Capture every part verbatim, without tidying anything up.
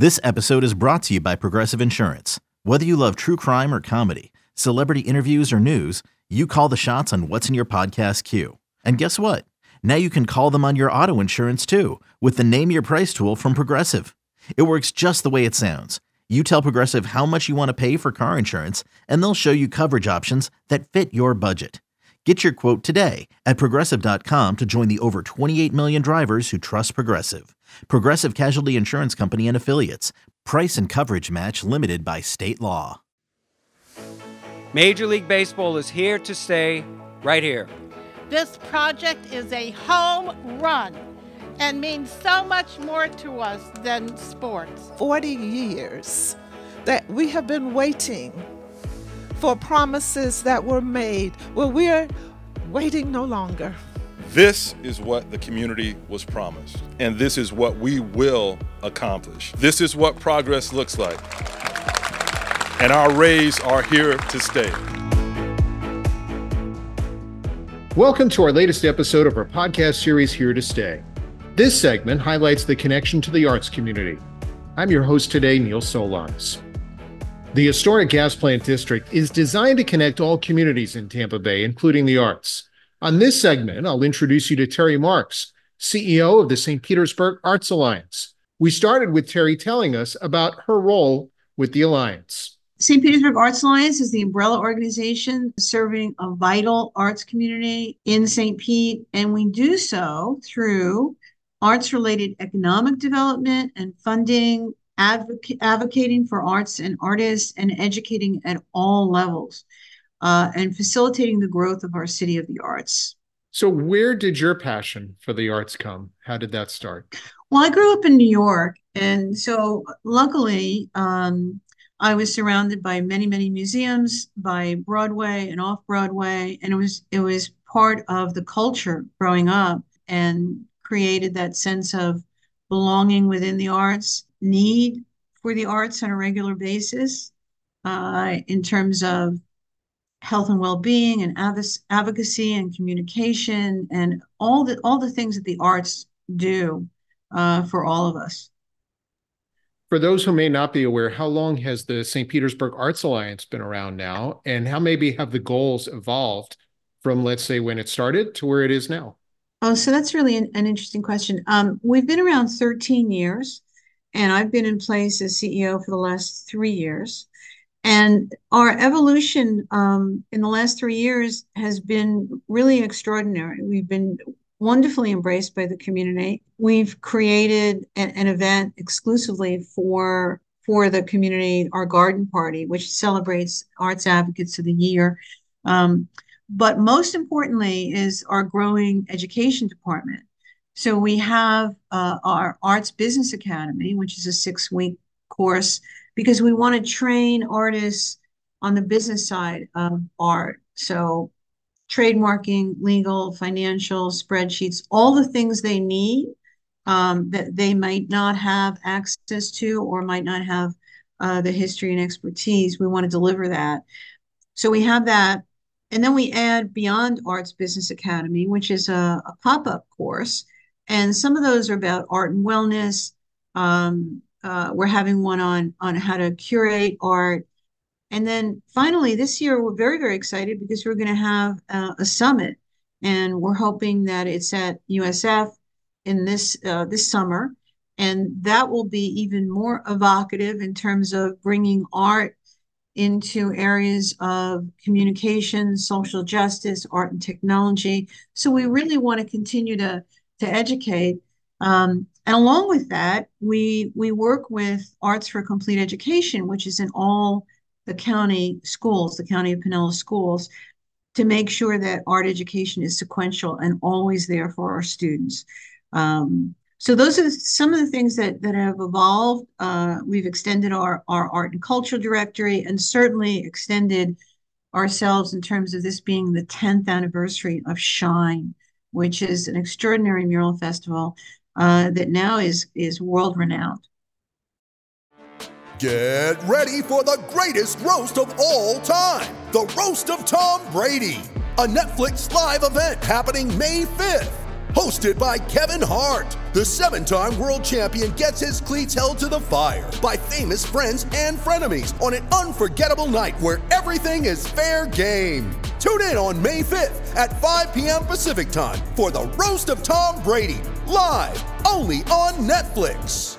This episode is brought to you by Progressive Insurance. Whether you love true crime or comedy, celebrity interviews or news, you call the shots on what's in your podcast queue. And guess what? Now you can call them on your auto insurance too with the Name Your Price tool from Progressive. It works just the way it sounds. You tell Progressive how much you want to pay for car insurance, and they'll show you coverage options that fit your budget. Get your quote today at Progressive dot com to join the over twenty-eight million drivers who trust Progressive. Progressive Casualty Insurance Company and Affiliates. Price and coverage match limited by state law. Major League Baseball is here to stay right here. This project is a home run and means so much more to us than sports. forty years that we have been waiting for promises that were made. Well, we're waiting no longer. This is what the community was promised, and this is what we will accomplish. This is what progress looks like, and our Rays are here to stay. Welcome to our latest episode of our podcast series, Here to Stay. This segment highlights the connection to the arts community. I'm your host today, Neil Solondz. The historic gas plant district is designed to connect all communities in Tampa Bay, including the arts. On this segment, I'll introduce you to Terry Marks, C E O of the Saint Petersburg Arts Alliance. We started with Terry telling us about her role with the Alliance. Saint Petersburg Arts Alliance is the umbrella organization serving a vital arts community in Saint Pete, and we do so through arts-related economic development and funding, advoc- advocating for arts and artists, and educating at all levels. Uh, and facilitating the growth of our city of the arts. So where did your passion for the arts come? How did that start? Well, I grew up in New York. And so luckily, um, I was surrounded by many, many museums, by Broadway and off Broadway. And it was, it was part of the culture growing up and created that sense of belonging within the arts, need for the arts on a regular basis uh, in terms of health and well-being and advocacy and communication and all the all the things that the arts do uh, for all of us. For those who may not be aware, how long has the Saint Petersburg Arts Alliance been around now? And how maybe have the goals evolved from, let's say, when it started to where it is now? Oh, so that's really an, an interesting question. Um, we've been around thirteen years, and I've been in place as C E O for the last three years. And our evolution um, in the last three years has been really extraordinary. We've been wonderfully embraced by the community. We've created an, an event exclusively for, for the community, our garden party, which celebrates Arts Advocates of the Year. Um, but most importantly is our growing education department. So we have uh, our Arts Business Academy, which is a six-week course, because we want to train artists on the business side of art. So trademarking, legal, financial, spreadsheets, all the things they need um, that they might not have access to or might not have uh, the history and expertise. We want to deliver that. So we have that. And then we add Beyond Arts Business Academy, which is a, a pop-up course. And some of those are about art and wellness. Um, Uh, we're having one on, on how to curate art. And then finally, this year, we're very, very excited because we're going to have uh, a summit. And we're hoping that it's at U S F in this uh, this summer. And that will be even more evocative in terms of bringing art into areas of communication, social justice, art and technology. So we really want to continue to, to educate. Um, and along with that, we we work with Arts for Complete Education, which is in all the county schools, the County of Pinellas schools, to make sure that art education is sequential and always there for our students. Um, so those are some of the things that, that have evolved. Uh, we've extended our, our art and culture directory and certainly extended ourselves in terms of this being the tenth anniversary of Shine, which is an extraordinary mural festival uh, that now is, is world-renowned. Get ready for the greatest roast of all time, the Roast of Tom Brady, a Netflix live event happening May fifth. hosted by Kevin Hart. The seven-time world champion gets his cleats held to the fire by famous friends and frenemies on an unforgettable night where everything is fair game. Tune in on May fifth at five p.m. Pacific time for the Roast of Tom Brady, live only on Netflix.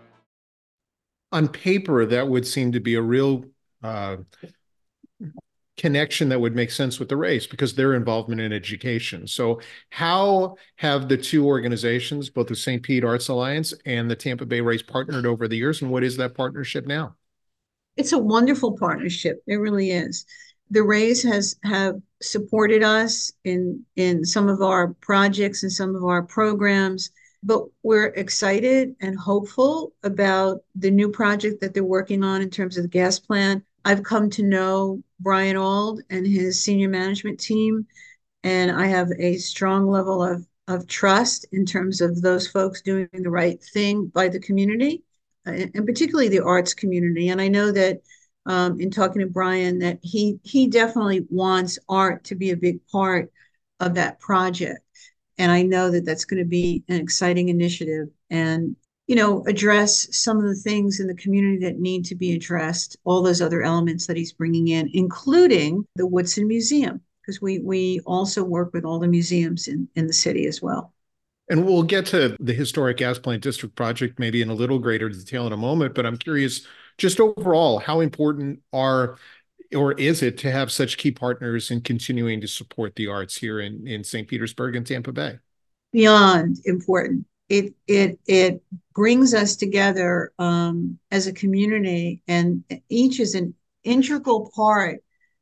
On paper, that would seem to be a real uh, connection that would make sense with the Rays because their involvement in education. So how have the two organizations, both the Saint Pete Arts Alliance and the Tampa Bay Rays, partnered over the years, and what is that partnership now? It's a wonderful partnership. It really is. The Rays has have supported us in in some of our projects and some of our programs, but we're excited and hopeful about the new project that they're working on in terms of the gas plant. I've come to know Brian Auld and his senior management team, and I have a strong level of, of trust in terms of those folks doing the right thing by the community, and particularly the arts community. And I know that um, in talking to Brian, that he he definitely wants art to be a big part of that project. And I know that that's going to be an exciting initiative and, you know, address some of the things in the community that need to be addressed, all those other elements that he's bringing in, including the Woodson Museum, because we we also work with all the museums in, in the city as well. And we'll get to the Historic Gas Plant District project maybe in a little greater detail in a moment, but I'm curious, just overall, how important are or is it to have such key partners in continuing to support the arts here in, in Saint Petersburg and Tampa Bay? Beyond important. It it it brings us together um, as a community, and each is an integral part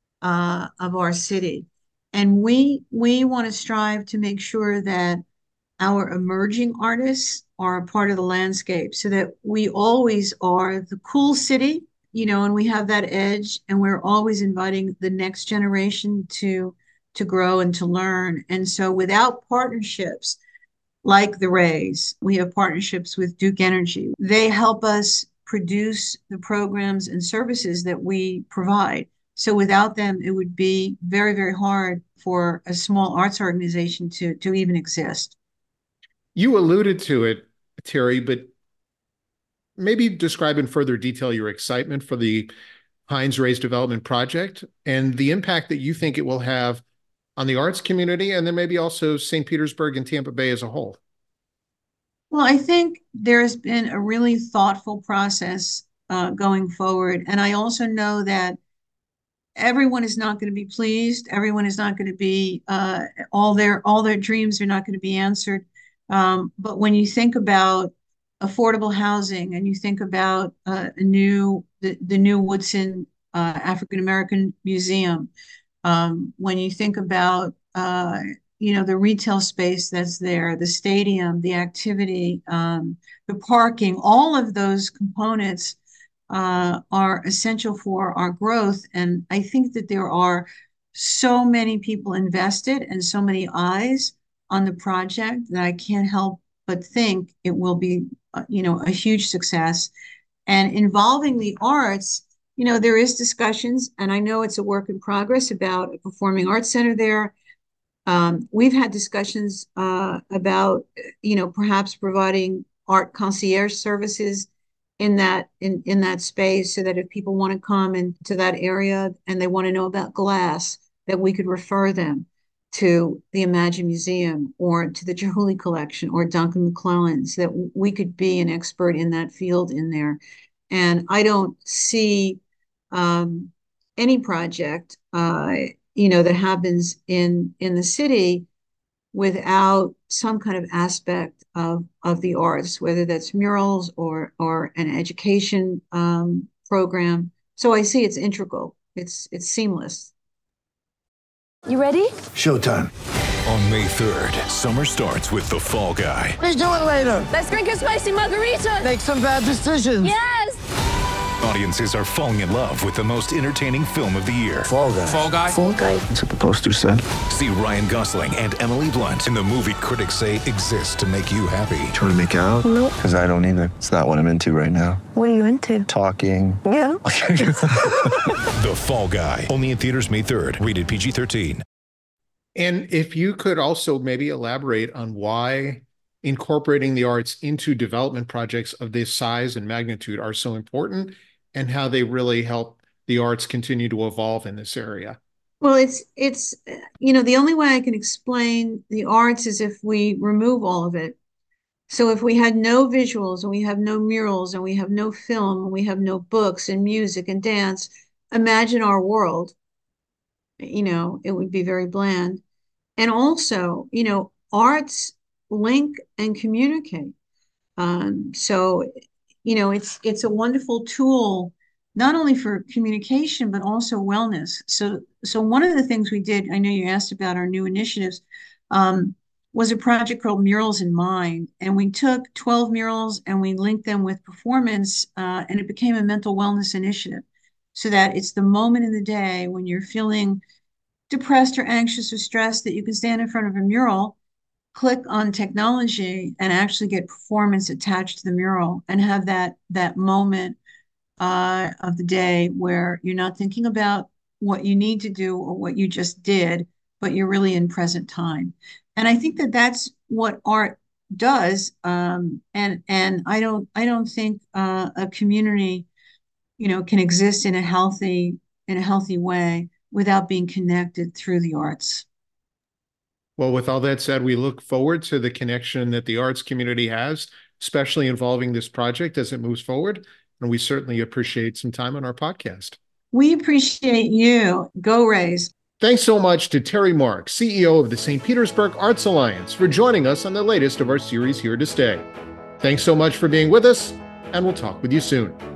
uh, of our city. And we we want to strive to make sure that our emerging artists are a part of the landscape so that we always are the cool city, you know, and we have that edge, and we're always inviting the next generation to to grow and to learn. And so without partnerships like the Rays, we have partnerships with Duke Energy. They help us produce the programs and services that we provide. So without them, it would be very, very hard for a small arts organization to, to even exist. You alluded to it, Terry, but maybe describe in further detail your excitement for the Heinz Rays Development Project and the impact that you think it will have on the arts community and then maybe also Saint Petersburg and Tampa Bay as a whole. Well, I think there has been a really thoughtful process uh, going forward. And I also know that everyone is not going to be pleased. Everyone is not going to be, uh, all their all their dreams are not going to be answered. Um, but when you think about affordable housing and you think about uh, a new the, the new Woodson uh, African American Museum, um, when you think about uh, you know the retail space that's there, the stadium, the activity, um, the parking, all of those components uh, are essential for our growth. And I think that there are so many people invested and so many eyes on the project that I can't help but think it will be, uh, you know, a huge success. And involving the arts, you know, there is discussions, and I know it's a work in progress about a performing arts center there. Um, we've had discussions uh, about, you know, perhaps providing art concierge services in that in, in that space so that if people want to come into that area and they want to know about glass, that we could refer them to the Imagine Museum or to the Chihuly Collection or Duncan McClellan, so that we could be an expert in that field in there. And I don't see um, any project, uh, you know, that happens in in the city without some kind of aspect of of the arts, whether that's murals or or an education um, program. So I see it's integral. It's it's seamless. You ready? Showtime. On May third, summer starts with The Fall Guy. Let's do it later. Let's drink a spicy margarita. Make some bad decisions. Yes! Audiences are falling in love with the most entertaining film of the year. Fall Guy. Fall Guy? Fall Guy. That's what the poster said. See Ryan Gosling and Emily Blunt in the movie critics say exists to make you happy. Trying to make it out? Nope. Because I don't either. It's not what I'm into right now. What are you into? Talking. Yeah. The Fall Guy. Only in theaters May third. Rated P G thirteen. And if you could also maybe elaborate on why incorporating the arts into development projects of this size and magnitude are so important and how they really help the arts continue to evolve in this area. Well, it's, it's, you know, the only way I can explain the arts is if we remove all of it. So if we had no visuals and we have no murals and we have no film and we have no books and music and dance, imagine our world. You know, it would be very bland. And also, you know, arts link and communicate. Um, so, you know, it's it's a wonderful tool, not only for communication, but also wellness. So, so one of the things we did, I know you asked about our new initiatives, um, was a project called Murals in Mind. And we took twelve murals and we linked them with performance, uh, and it became a mental wellness initiative. So that it's the moment in the day when you're feeling depressed or anxious or stressed that you can stand in front of a mural, click on technology, and actually get performance attached to the mural and have that that moment uh, of the day where you're not thinking about what you need to do or what you just did, but you're really in present time. And I think that that's what art does. Um, and and I don't I don't think uh, a community, you know, can exist in a healthy in a healthy way without being connected through the arts. Well, with all that said, we look forward to the connection that the arts community has, especially involving this project as it moves forward. And we certainly appreciate some time on our podcast. We appreciate you. Go Rays. Thanks so much to Terry Mark, C E O of the Saint Petersburg Arts Alliance, for joining us on the latest of our series Here to Stay. Thanks so much for being with us, and we'll talk with you soon.